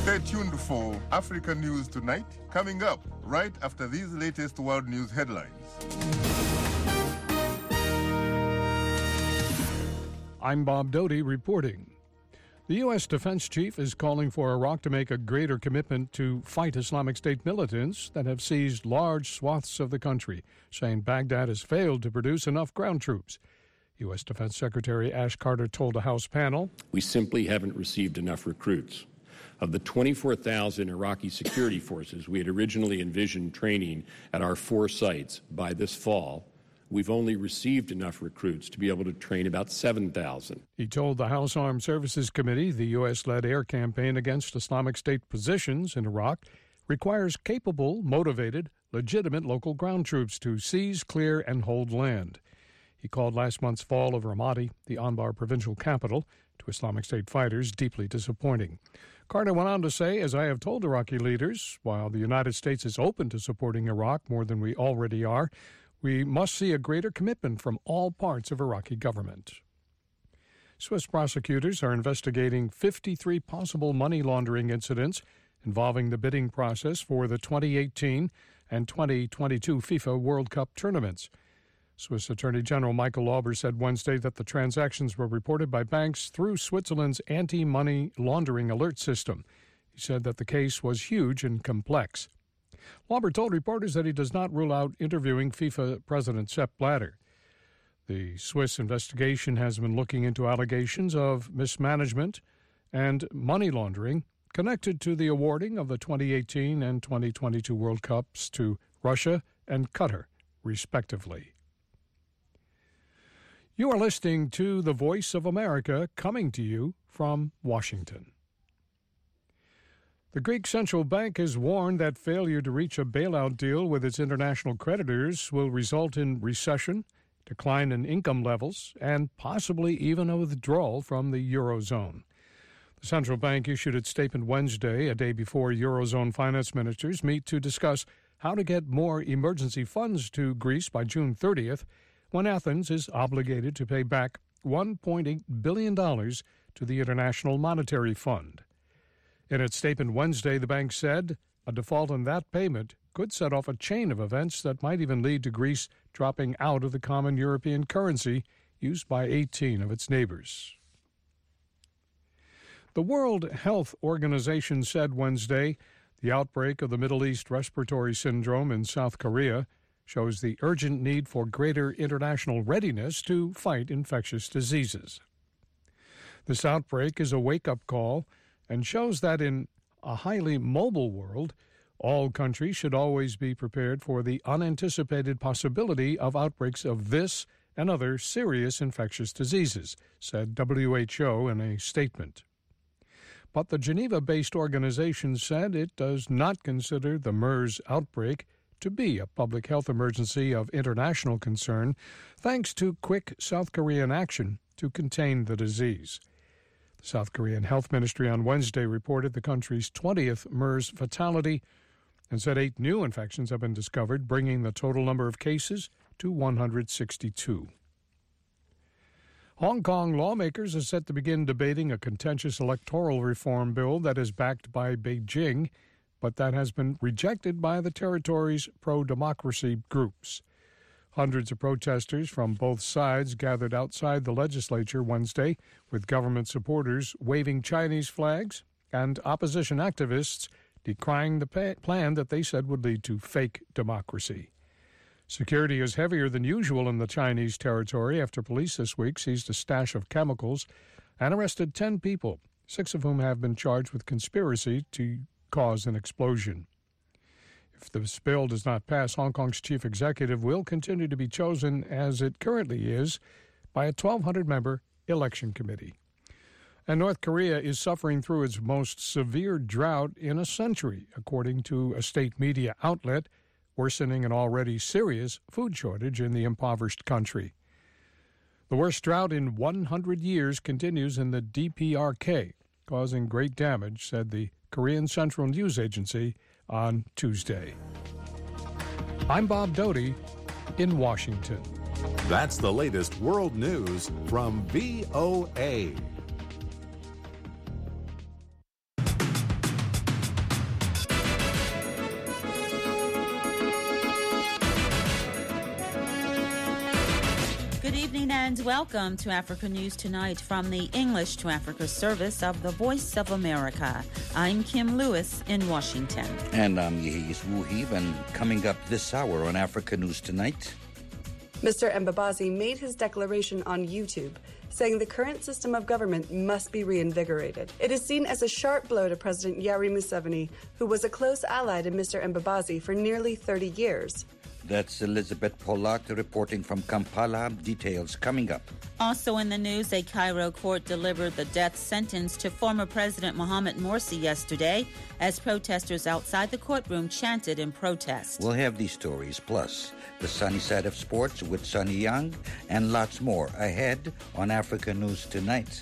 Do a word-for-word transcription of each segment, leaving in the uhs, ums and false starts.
Stay tuned for Africa News Tonight, coming up right after these latest world news headlines. I'm Bob Doty reporting. The U S Defense Chief is calling for Iraq to make a greater commitment to fight Islamic State militants that have seized large swaths of the country, saying Baghdad has failed to produce enough ground troops. U S Defense Secretary Ash Carter told a House panel, "We simply haven't received enough recruits. Of the twenty-four thousand Iraqi security forces we had originally envisioned training at our four sites by this fall, we've only received enough recruits to be able to train about seven thousand. He told the House Armed Services Committee the U S-led air campaign against Islamic State positions in Iraq requires capable, motivated, legitimate local ground troops to seize, clear, and hold land. He called last month's fall of Ramadi, the Anbar provincial capital, to Islamic State fighters deeply disappointing. Carter went on to say, as I have told Iraqi leaders, while the United States is open to supporting Iraq more than we already are, we must see a greater commitment from all parts of Iraqi government. Swiss prosecutors are investigating fifty-three possible money laundering incidents involving the bidding process for the twenty eighteen and twenty twenty-two FIFA World Cup tournaments. Swiss Attorney General Michael Lauber said Wednesday that the transactions were reported by banks through Switzerland's anti-money laundering alert system. He said that the case was huge and complex. Lauber told reporters that he does not rule out interviewing FIFA President Sepp Blatter. The Swiss investigation has been looking into allegations of mismanagement and money laundering connected to the awarding of the twenty eighteen and twenty twenty-two World Cups to Russia and Qatar, respectively. You are listening to The Voice of America, coming to you from Washington. The Greek Central Bank has warned that failure to reach a bailout deal with its international creditors will result in recession, decline in income levels, and possibly even a withdrawal from the Eurozone. The central bank issued its statement Wednesday, a day before Eurozone finance ministers meet to discuss how to get more emergency funds to Greece by June thirtieth, when Athens is obligated to pay back one point eight billion dollars to the International Monetary Fund. In its statement Wednesday, the bank said a default on that payment could set off a chain of events that might even lead to Greece dropping out of the common European currency used by eighteen of its neighbors. The World Health Organization said Wednesday the outbreak of the Middle East respiratory syndrome in South Korea shows the urgent need for greater international readiness to fight infectious diseases. This outbreak is a wake-up call and shows that in a highly mobile world, all countries should always be prepared for the unanticipated possibility of outbreaks of this and other serious infectious diseases, said W H O in a statement. But the Geneva-based organization said it does not consider the MERS outbreak to be a public health emergency of international concern, thanks to quick South Korean action to contain the disease. The South Korean Health Ministry on Wednesday reported the country's twentieth MERS fatality and said eight new infections have been discovered, bringing the total number of cases to one hundred sixty-two. Hong Kong lawmakers are set to begin debating a contentious electoral reform bill that is backed by Beijing, but that has been rejected by the territory's pro-democracy groups. Hundreds of protesters from both sides gathered outside the legislature Wednesday, with government supporters waving Chinese flags and opposition activists decrying the pa- plan that they said would lead to fake democracy. Security is heavier than usual in the Chinese territory after police this week seized a stash of chemicals and arrested ten people, six of whom have been charged with conspiracy to cause an explosion. If this bill does not pass, Hong Kong's chief executive will continue to be chosen, as it currently is, by a twelve hundred member election committee. And North Korea is suffering through its most severe drought in a century, according to a state media outlet, worsening an already serious food shortage in the impoverished country. The worst drought in one hundred years continues in the D P R K, causing great damage, said the Korean Central News Agency on Tuesday. I'm Bob Doty in Washington. That's the latest world news from V O A. evening and welcome to Africa News Tonight from the English to Africa service of the Voice of America. I'm Kim Lewis in Washington. And I'm Yehis Wuhib, and coming up this hour on Africa News Tonight. Mister Mbabazi made his declaration on YouTube, saying the current system of government must be reinvigorated. It is seen as a sharp blow to President Yoweri Museveni, who was a close ally to Mister Mbabazi for nearly thirty years. That's Elizabeth Pollard reporting from Kampala. Details coming up. Also in the news, a Cairo court delivered the death sentence to former President Mohamed Morsi yesterday as protesters outside the courtroom chanted in protest. We'll have these stories, plus the sunny side of sports with Sonny Young, and lots more ahead on Africa News Tonight.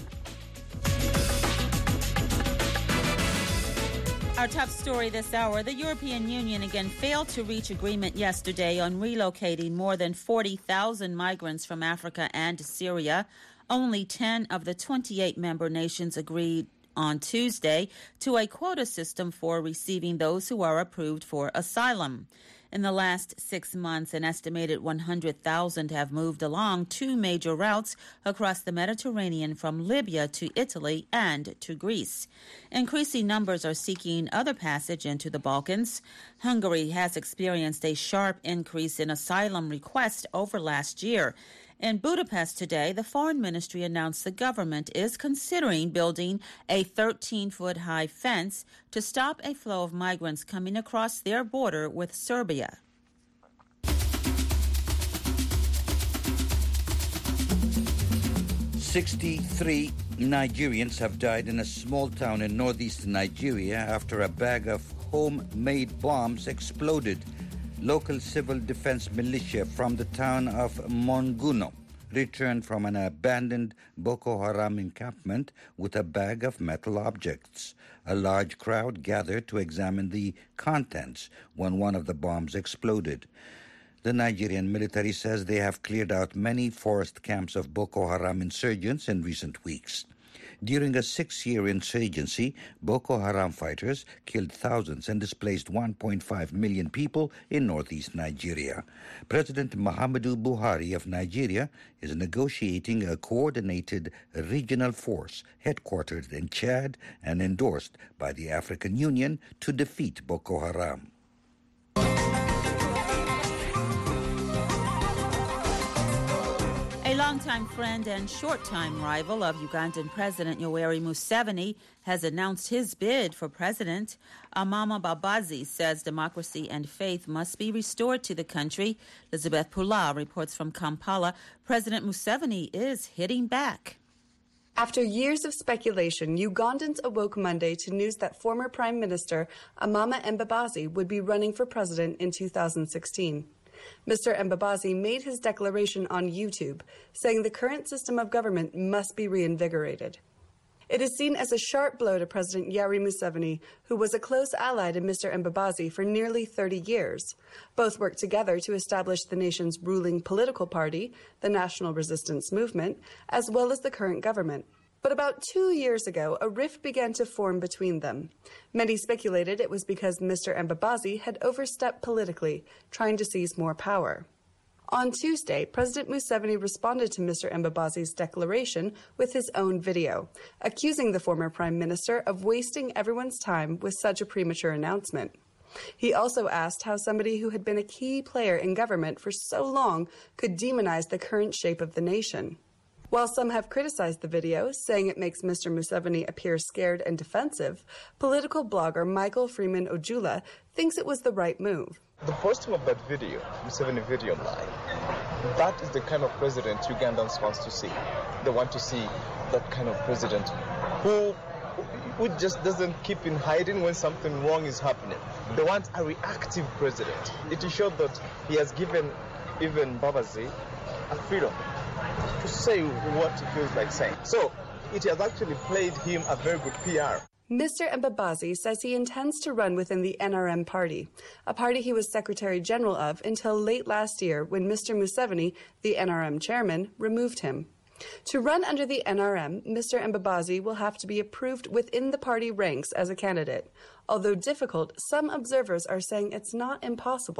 Our top story this hour, the European Union again failed to reach agreement yesterday on relocating more than forty thousand migrants from Africa and Syria. Only ten of the twenty-eight member nations agreed on Tuesday to a quota system for receiving those who are approved for asylum. In the last six months, an estimated one hundred thousand have moved along two major routes across the Mediterranean from Libya to Italy and to Greece. Increasing numbers are seeking other passage into the Balkans. Hungary has experienced a sharp increase in asylum requests over last year. In Budapest today, the Foreign Ministry announced the government is considering building a thirteen-foot-high fence to stop a flow of migrants coming across their border with Serbia. sixty-three Nigerians have died in a small town in northeastern Nigeria after a bag of homemade bombs exploded. Local civil defense militia from the town of Monguno returned from an abandoned Boko Haram encampment with a bag of metal objects. A large crowd gathered to examine the contents when one of the bombs exploded. The Nigerian military says they have cleared out many forest camps of Boko Haram insurgents in recent weeks. During a six-year insurgency, Boko Haram fighters killed thousands and displaced one point five million people in northeast Nigeria. President Muhammadu Buhari of Nigeria is negotiating a coordinated regional force headquartered in Chad and endorsed by the African Union to defeat Boko Haram. A longtime friend and short-time rival of Ugandan President Yoweri Museveni has announced his bid for president. Amama Babazi says democracy and faith must be restored to the country. Elizabeth Pula reports from Kampala. President Museveni is hitting back. After years of speculation, Ugandans awoke Monday to news that former Prime Minister Amama Mbabazi would be running for president in two thousand sixteen. Mister Mbabazi made his declaration on YouTube, saying the current system of government must be reinvigorated. It is seen as a sharp blow to President Yoweri Museveni, who was a close ally to Mister Mbabazi for nearly thirty years. Both worked together to establish the nation's ruling political party, the National Resistance Movement, as well as the current government. But about two years ago, a rift began to form between them. Many speculated it was because Mister Mbabazi had overstepped politically, trying to seize more power. On Tuesday, President Museveni responded to Mister Mbabazi's declaration with his own video, accusing the former prime minister of wasting everyone's time with such a premature announcement. He also asked how somebody who had been a key player in government for so long could demonize the current shape of the nation. While some have criticized the video, saying it makes Mister Museveni appear scared and defensive, political blogger Michael Freeman Ojula thinks it was the right move. The posting of that video, Museveni video online, that is the kind of president Ugandans want to see. They want to see that kind of president who, who just doesn't keep in hiding when something wrong is happening. They want a reactive president. It is shown that he has given even Babazi a freedom to say what he feels like saying. So it has actually played him a very good P R. Mister Mbabazi says he intends to run within the N R M party, a party he was Secretary General of until late last year when Mister Museveni, the N R M chairman, removed him. To run under the N R M, Mister Mbabazi will have to be approved within the party ranks as a candidate. Although difficult, some observers are saying it's not impossible.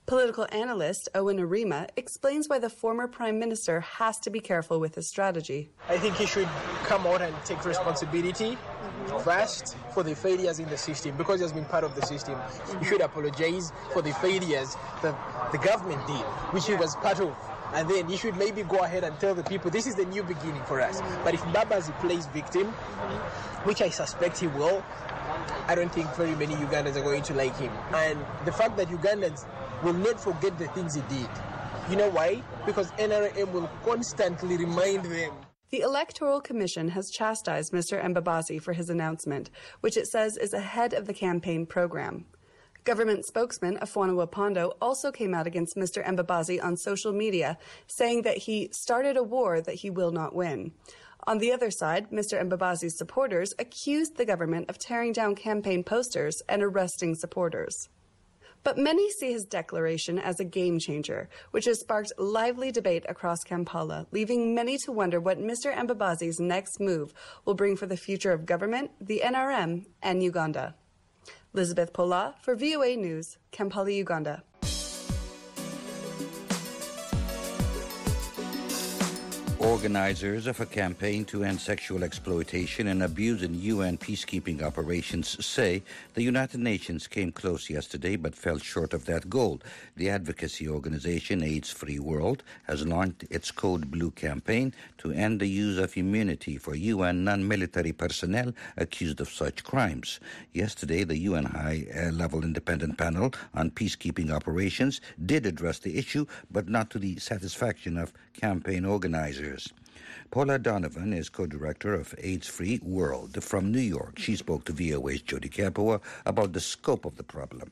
Political analyst Owen Arima explains why the former Prime Minister has to be careful with his strategy. I think he should come out and take responsibility first for the failures in the system, because he has been part of the system. He should apologize for the failures that the government did, which he was part of. And then he should maybe go ahead and tell the people, this is the new beginning for us. But if Mbabazi plays victim, which I suspect he will, I don't think very many Ugandans are going to like him. And the fact that Ugandans will not forget the things he did. You know why? Because N R M will constantly remind them. The Electoral Commission has chastised Mister Mbabazi for his announcement, which it says is ahead of the campaign program. Government spokesman Afwana Wapondo also came out against Mister Mbabazi on social media, saying that he started a war that he will not win. On the other side, Mister Mbabazi's supporters accused the government of tearing down campaign posters and arresting supporters. But many see his declaration as a game changer, which has sparked lively debate across Kampala, leaving many to wonder what Mister Mbabazi's next move will bring for the future of government, the N R M, and Uganda. Elizabeth Pola for V O A News, Kampala, Uganda. Organizers of a campaign to end sexual exploitation and abuse in U N peacekeeping operations say the United Nations came close yesterday but fell short of that goal. The advocacy organization AIDS Free World has launched its Code Blue campaign to end the use of immunity for U N non-military personnel accused of such crimes. Yesterday, the U N high-level independent panel on peacekeeping operations did address the issue, but not to the satisfaction of campaign organizers. Paula Donovan is co-director of AIDS Free World from New York. She spoke to V O A's Jody Kapoor about the scope of the problem.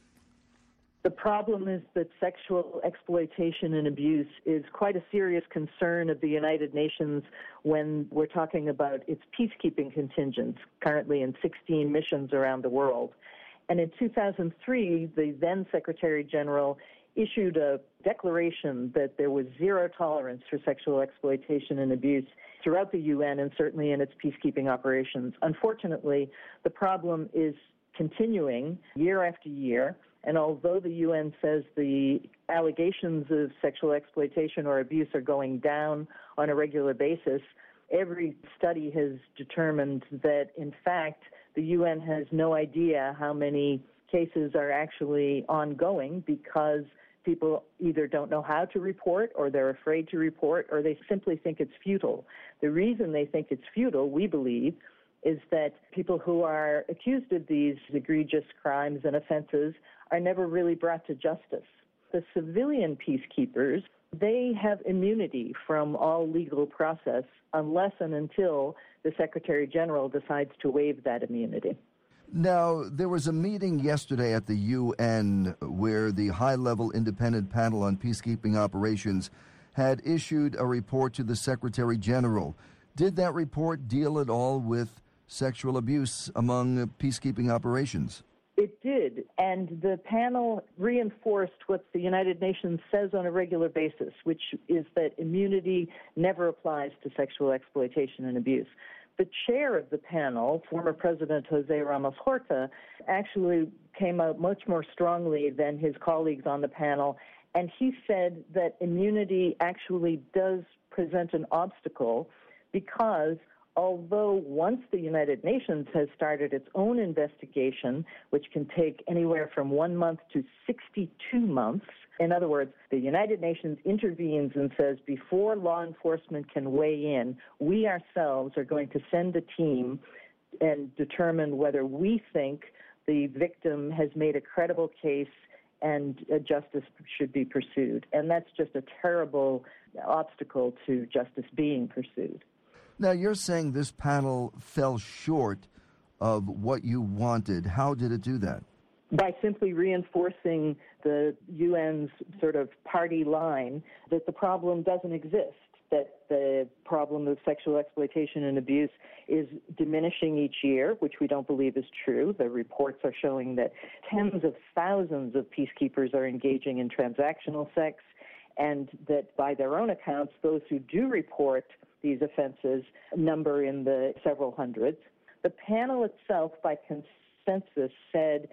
The problem is that sexual exploitation and abuse is quite a serious concern of the United Nations when we're talking about its peacekeeping contingents, currently in sixteen missions around the world. And in two thousand three, the then Secretary General issued a declaration that there was zero tolerance for sexual exploitation and abuse throughout the U N and certainly in its peacekeeping operations. Unfortunately, the problem is continuing year after year, and although the U N says the allegations of sexual exploitation or abuse are going down on a regular basis, every study has determined that, in fact, the U N has no idea how many cases are actually ongoing because people either don't know how to report or they're afraid to report or they simply think it's futile. The reason they think it's futile, we believe, is that people who are accused of these egregious crimes and offenses are never really brought to justice. The civilian peacekeepers, they have immunity from all legal process unless and until the Secretary General decides to waive that immunity. Now, there was a meeting yesterday at the U N where the high-level independent panel on peacekeeping operations had issued a report to the Secretary General. Did that report deal at all with sexual abuse among peacekeeping operations? It did, and the panel reinforced what the United Nations says on a regular basis, which is that immunity never applies to sexual exploitation and abuse. The chair of the panel, former President Jose Ramos Horta, actually came out much more strongly than his colleagues on the panel, and he said that immunity actually does present an obstacle because although once the United Nations has started its own investigation, which can take anywhere from one month to sixty-two months, in other words, the United Nations intervenes and says, before law enforcement can weigh in, we ourselves are going to send a team and determine whether we think the victim has made a credible case and uh, justice should be pursued. And that's just a terrible obstacle to justice being pursued. Now, you're saying this panel fell short of what you wanted. How did it do that? By simply reinforcing the U N's sort of party line that the problem doesn't exist, that the problem of sexual exploitation and abuse is diminishing each year, which we don't believe is true. The reports are showing that tens of thousands of peacekeepers are engaging in transactional sex, and that by their own accounts, those who do report these offenses number in the several hundreds. The panel itself, by consensus, said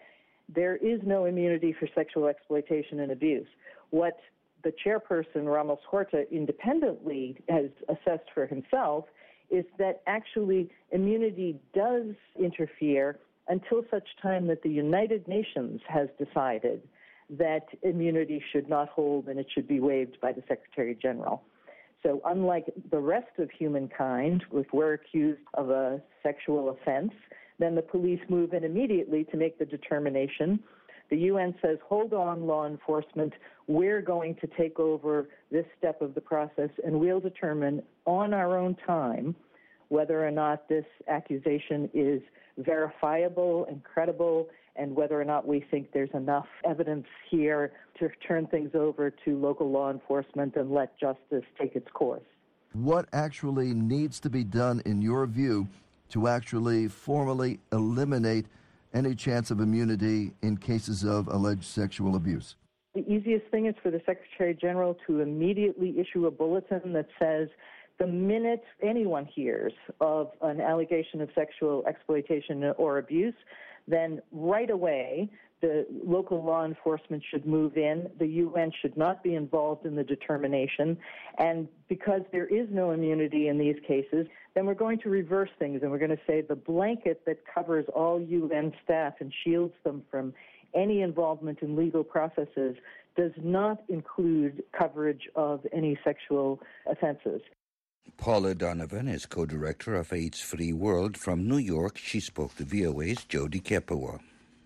there is no immunity for sexual exploitation and abuse. What the chairperson, Ramos Horta, independently has assessed for himself is that actually immunity does interfere until such time that the United Nations has decided that immunity should not hold and it should be waived by the Secretary General. So unlike the rest of humankind, if we're accused of a sexual offense, then the police move in immediately to make the determination. The U N says, hold on, law enforcement, we're going to take over this step of the process, and we'll determine on our own time whether or not this accusation is verifiable and credible, and whether or not we think there's enough evidence here to turn things over to local law enforcement and let justice take its course. What actually needs to be done, in your view, to actually formally eliminate any chance of immunity in cases of alleged sexual abuse? The easiest thing is for the Secretary General to immediately issue a bulletin that says, the minute anyone hears of an allegation of sexual exploitation or abuse, then right away the local law enforcement should move in. The U N should not be involved in the determination. And because there is no immunity in these cases, then we're going to reverse things, and we're going to say the blanket that covers all U N staff and shields them from any involvement in legal processes does not include coverage of any sexual offenses. Paula Donovan is co-director of AIDS Free World. From New York, she spoke to V O A's Jody Kepawa.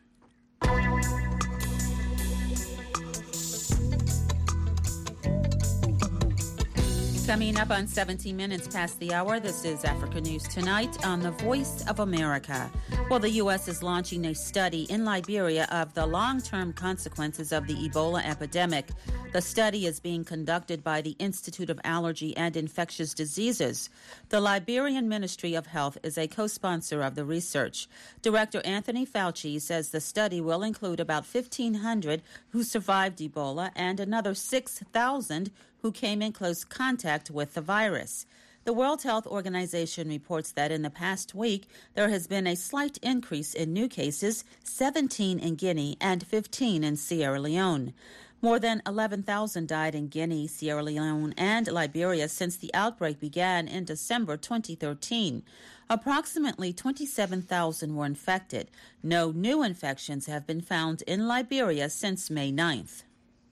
Coming up on seventeen minutes past the hour, this is Africa News Tonight on the Voice of America. Well, the U S is launching a study in Liberia of the long-term consequences of the Ebola epidemic. The study is being conducted by the Institute of Allergy and Infectious Diseases. The Liberian Ministry of Health is a co-sponsor of the research. Director Anthony Fauci says the study will include about fifteen hundred who survived Ebola and another six thousand who came in close contact with the virus. The World Health Organization reports that in the past week, there has been a slight increase in new cases, seventeen in Guinea and fifteen in Sierra Leone. More than eleven thousand died in Guinea, Sierra Leone, and Liberia since the outbreak began in December twenty thirteen. Approximately twenty-seven thousand were infected. No new infections have been found in Liberia since May ninth.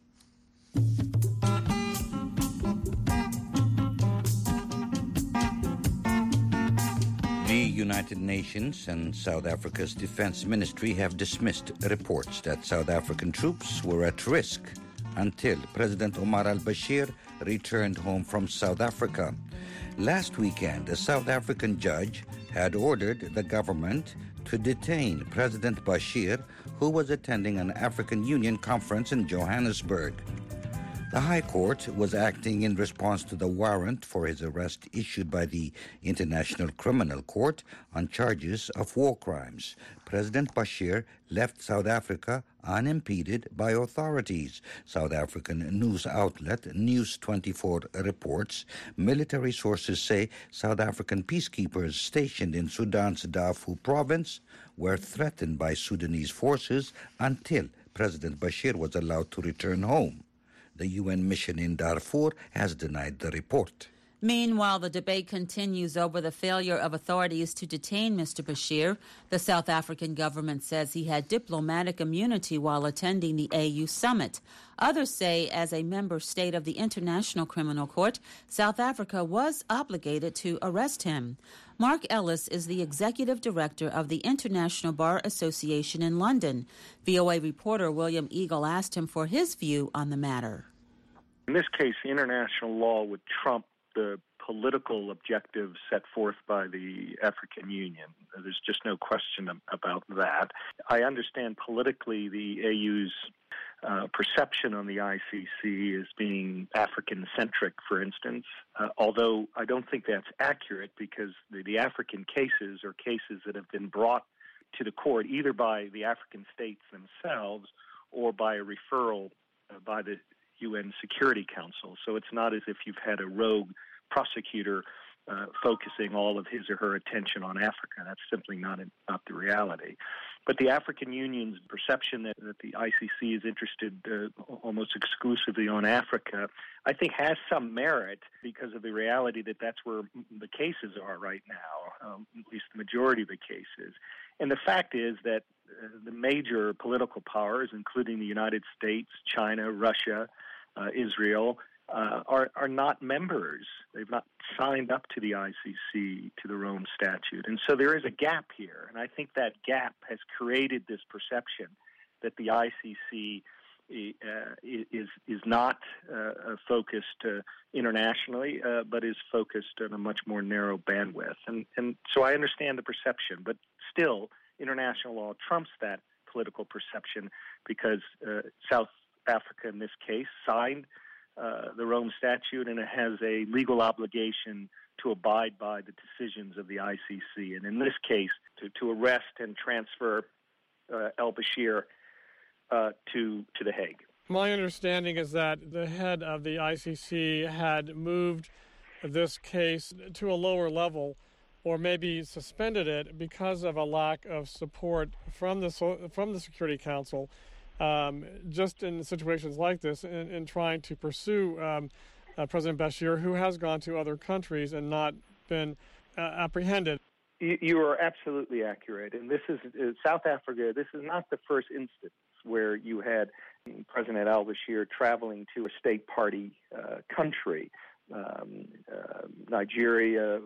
The United Nations and South Africa's Defense Ministry have dismissed reports that South African troops were at risk until President Omar al-Bashir returned home from South Africa. Last weekend, a South African judge had ordered the government to detain President Bashir, who was attending an African Union conference in Johannesburg. The High Court was acting in response to the warrant for his arrest issued by the International Criminal Court on charges of war crimes. President Bashir left South Africa unimpeded by authorities. South African news outlet News twenty-four reports military sources say South African peacekeepers stationed in Sudan's Darfur province were threatened by Sudanese forces until President Bashir was allowed to return home. The U N mission in Darfur has denied the report. Meanwhile, the debate continues over the failure of authorities to detain Mister Bashir. The South African government says he had diplomatic immunity while attending the A U summit. Others say, as a member state of the International Criminal Court, South Africa was obligated to arrest him. Mark Ellis is the executive director of the International Bar Association in London. V O A reporter William Eagle asked him for his view on the matter. In this case, international law would trump the political objectives set forth by the African Union. There's just no question about that. I understand politically the A U's uh, perception on the I C C as being African-centric, for instance, uh, although I don't think that's accurate because the, the African cases are cases that have been brought to the court either by the African states themselves or by a referral uh, by the U N Security Council. So it's not as if you've had a rogue prosecutor uh, focusing all of his or her attention on Africa. That's simply not, not the reality. But the African Union's perception that, that the I C C is interested uh, almost exclusively on Africa, I think has some merit because of the reality that that's where the cases are right now, um, at least the majority of the cases. And the fact is that uh, the major political powers, including the United States, China, Russia, uh, Israel, uh, are, are not members. They've not signed up to the I C C, to the Rome Statute. And so there is a gap here. And I think that gap has created this perception that the I C C uh, is, is not uh, focused uh, internationally, uh, but is focused on a much more narrow bandwidth. And, and so I understand the perception, but still, international law trumps that political perception because uh, South Africa, in this case, signed uh, the Rome Statute, and it has a legal obligation to abide by the decisions of the I C C, and in this case, to, to arrest and transfer uh, al-Bashir uh, to, to The Hague. My understanding is that the head of the I C C had moved this case to a lower level, or maybe suspended it because of a lack of support from the from the Security Council, um, just in situations like this, in, in trying to pursue um, uh, President Bashir, who has gone to other countries and not been uh, apprehended. You, you are absolutely accurate, and this is uh, South Africa. This is not the first instance where you had President al-Bashir traveling to a state party uh, country. Um, uh, Nigeria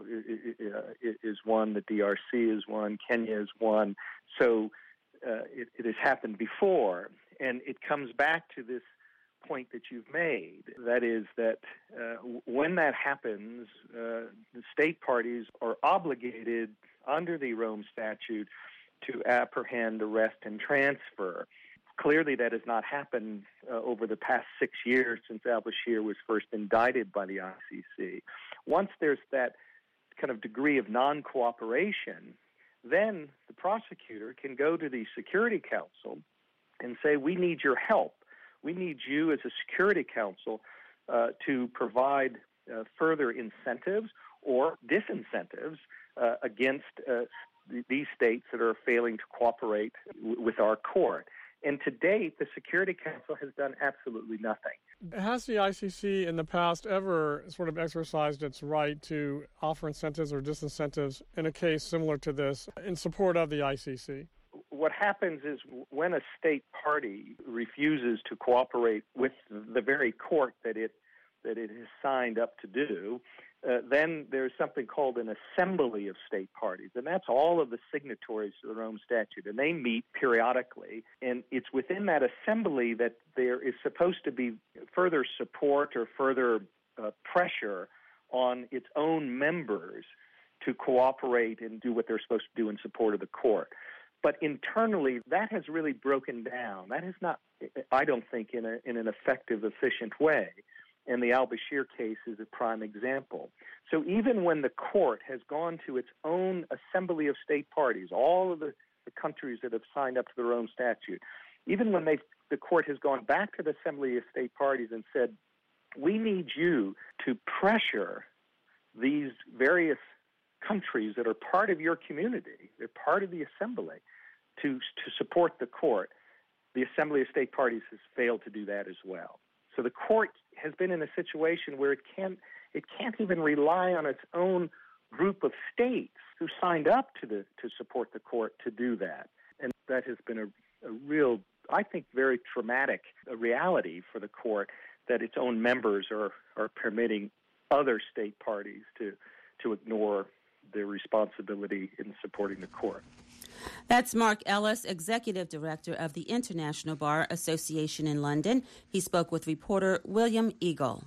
is one, the D R C is one, Kenya is one. So uh, it, it has happened before, and it comes back to this point that you've made. That is that uh, when that happens, uh, the state parties are obligated under the Rome Statute to apprehend, arrest, and transfer. Clearly, that has not happened uh, over the past six years since al-Bashir was first indicted by the I C C. Once there's that kind of degree of non-cooperation, then the prosecutor can go to the Security Council and say, we need your help. We need you as a Security Council uh, to provide uh, further incentives or disincentives uh, against uh, th- these states that are failing to cooperate w- with our court. And to date, the Security Council has done absolutely nothing. Has the I C C in the past ever sort of exercised its right to offer incentives or disincentives in a case similar to this in support of the I C C? What happens is when a state party refuses to cooperate with the very court that it that it has signed up to do, uh, then there's something called an assembly of state parties, and that's all of the signatories to the Rome Statute, and they meet periodically, and it's within that assembly that there is supposed to be further support or further uh, pressure on its own members to cooperate and do what they're supposed to do in support of the court. But internally, that has really broken down. That is not, I don't think, in, a, in an effective, efficient way. And the al-Bashir case is a prime example. So even when the court has gone to its own assembly of state parties, all of the, the countries that have signed up to the Rome Statute, even when they've, the court has gone back to the assembly of state parties and said, we need you to pressure these various countries that are part of your community, they're part of the assembly, to, to support the court, the assembly of state parties has failed to do that as well. So the court has been in a situation where it can't, it can't even rely on its own group of states who signed up to the to support the court to do that. And that has been a, a real, I think, very traumatic reality for the court, that its own members are, are permitting other state parties to, to ignore their responsibility in supporting the court. That's Mark Ellis, Executive Director of the International Bar Association in London. He spoke with reporter William Eagle.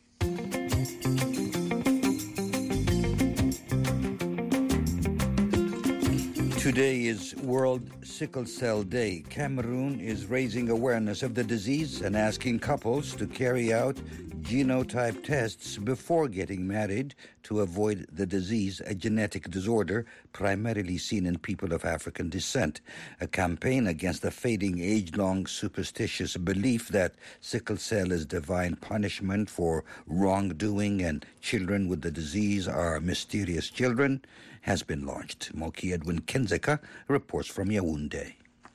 Today is World Sickle Cell Day. Cameroon is raising awareness of the disease and asking couples to carry out genotype tests before getting married to to avoid the disease, a genetic disorder primarily seen in people of African descent. A campaign against the fading age-long superstitious belief that sickle cell is divine punishment for wrongdoing and children with the disease are mysterious children has been launched. Moki Edwin Kenzeka reports from Yaoundé.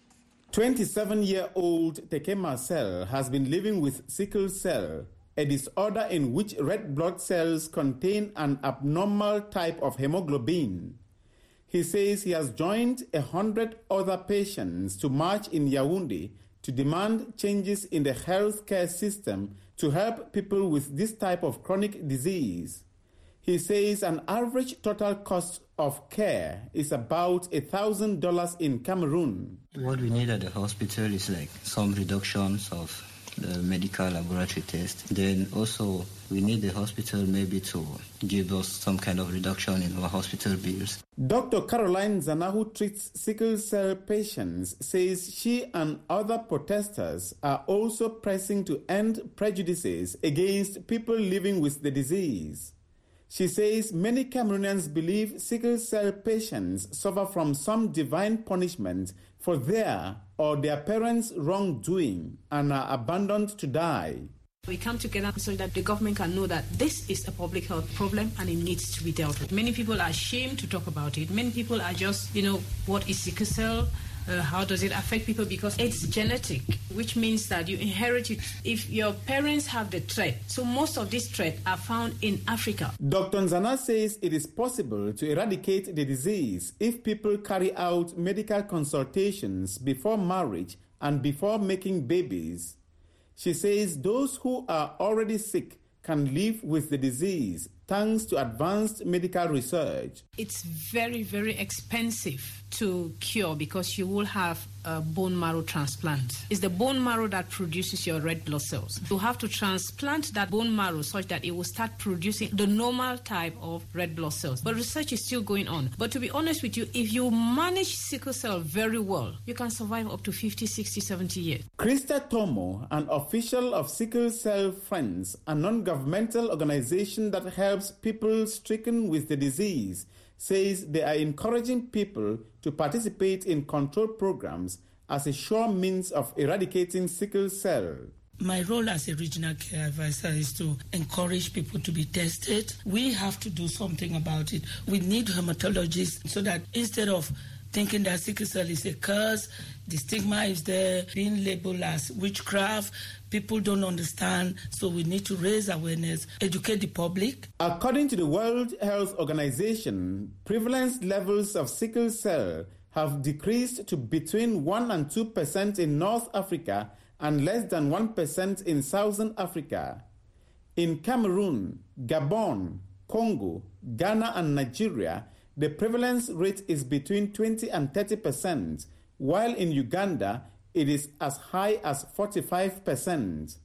twenty-seven-year-old Teke Marcel has been living with sickle cell, a disorder in which red blood cells contain an abnormal type of hemoglobin. He says he has joined a hundred other patients to march in Yaoundé to demand changes in the healthcare system to help people with this type of chronic disease. He says an average total cost of care is about one thousand dollars in Cameroon. What we need at the hospital is like some reductions of the medical laboratory test. Then also we need the hospital maybe to give us some kind of reduction in our hospital bills. Doctor Caroline Zana, who treats sickle cell patients, says she and other protesters are also pressing to end prejudices against people living with the disease. She says many Cameroonians believe sickle cell patients suffer from some divine punishment for their or their parents' wrongdoing and are abandoned to die. We come together so that the government can know that this is a public health problem and it needs to be dealt with. Many people are ashamed to talk about it. Many people are just, you know, what is sickle cell? Uh, how does it affect people? Because it's genetic, which means that you inherit it if your parents have the trait. So most of these traits are found in Africa. Doctor Nzana says it is possible to eradicate the disease if people carry out medical consultations before marriage and before making babies. She says those who are already sick can live with the disease thanks to advanced medical research. It's very, very expensive to cure because you will have a bone marrow transplant. It's the bone marrow that produces your red blood cells. You have to transplant that bone marrow such that it will start producing the normal type of red blood cells. But research is still going on. But to be honest with you, if you manage sickle cell very well, you can survive up to fifty, sixty, seventy years. Krista Tomo, an official of Sickle Cell Friends, a non-governmental organization that helps people stricken with the disease, says they are encouraging people to participate in control programs as a sure means of eradicating sickle cell. My role as a regional care advisor is to encourage people to be tested. We have to do something about it. We need hematologists so that instead of thinking that sickle cell is a curse, the stigma is there, being labeled as witchcraft, people don't understand, so we need to raise awareness, educate the public. According to the World Health Organization, prevalence levels of sickle cell have decreased to between one and two percent in North Africa and less than one percent in Southern Africa. In Cameroon, Gabon, Congo, Ghana and Nigeria, the prevalence rate is between twenty and thirty percent, while in Uganda, it is as high as forty-five percent.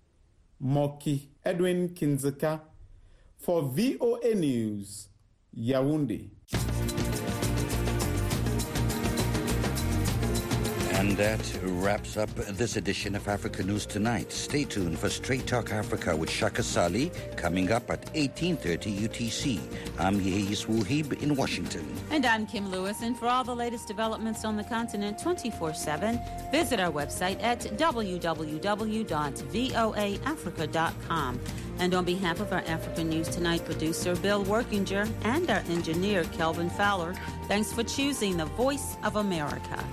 Moki Edwin Kinzeka for V O A News, Yaoundé. And that wraps up this edition of Africa News Tonight. Stay tuned for Straight Talk Africa with Shaka Sali coming up at eighteen thirty U T C. I'm Yeis Wuhib in Washington. And I'm Kim Lewis. And for all the latest developments on the continent twenty-four seven, visit our website at w w w dot voa africa dot com. And on behalf of our Africa News Tonight producer, Bill Workinger, and our engineer, Kelvin Fowler, thanks for choosing the Voice of America.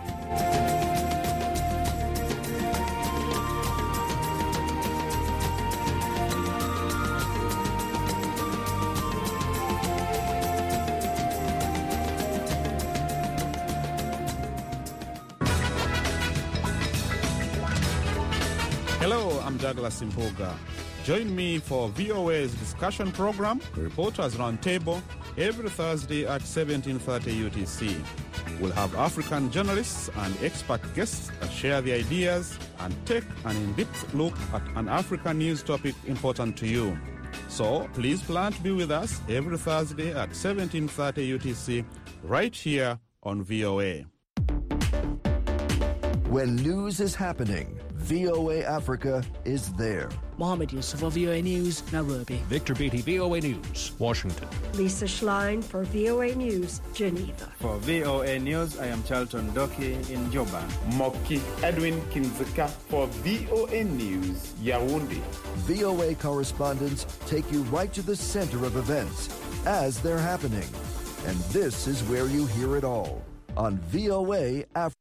Hello, I'm Douglas Impoga. Join me for V O A's discussion program, Reporters Roundtable, every Thursday at seventeen thirty U T C. We'll have African journalists and expert guests that share the ideas and take an in-depth look at an African news topic important to you. So please plan to be with us every Thursday at seventeen thirty U T C right here on V O A. When news is happening, V O A Africa is there. Mohammed Yusuf for V O A News, Nairobi. Victor Beatty, V O A News, Washington. Lisa Schlein for V O A News, Geneva. For V O A News, I am Charlton Doki in Joburg. Moki Edwin Kinzeka for V O A News, Yaoundé. V O A correspondents take you right to the center of events as they're happening. And this is where you hear it all on V O A Africa.